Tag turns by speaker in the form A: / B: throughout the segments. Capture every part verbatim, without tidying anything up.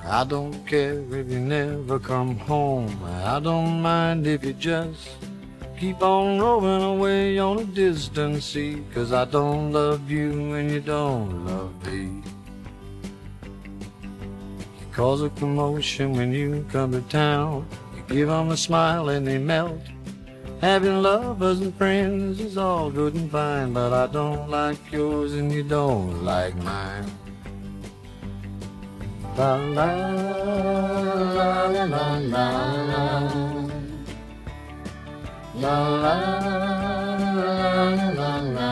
A: I don't care if you never come home. I don't mind if you just keep on rolling away on a distant sea. 'Cause I don't love you and you don't love me. You cause a commotion when you come to town. You give them a smile and they melt. Having lovers and friends is all good and fine, but I don't like yours and you don't like mine. La la la la la la la la la la la.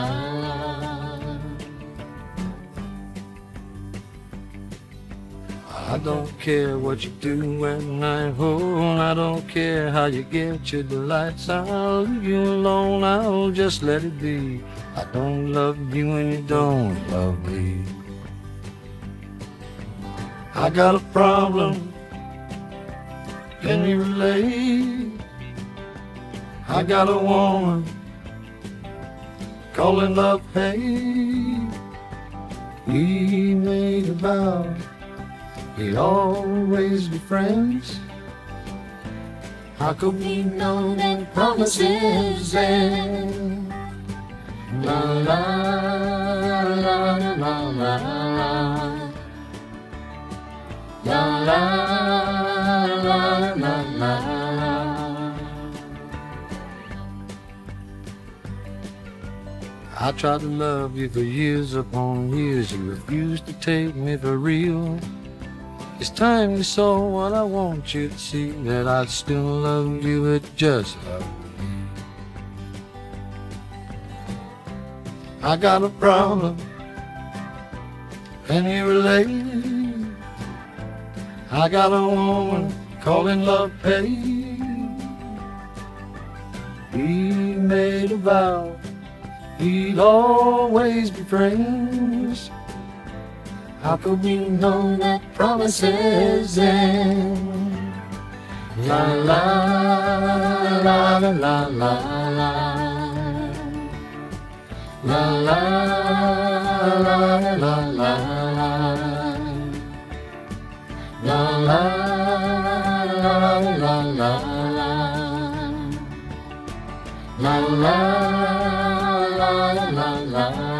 A: I don't care what you do at night, oh, I don't care how you get your delights. I'll leave you alone, I'll just let it be. I don't love you and you don't love me. I got a problem, can you relate? I got a woman calling love hate. We made a vow we'd always be friends. How could we know that promises end? La la la la la la la la la la la. I tried to love you for years upon years. You refused to take me for real. It's time you saw what I want you to see, that I still love you, but just love me. I got a problem, can you relate? I got a woman calling love hate. We made a vow we'd always be friends. How could we know that promises end? La la la la la la la la la la la la la la la la la la la la.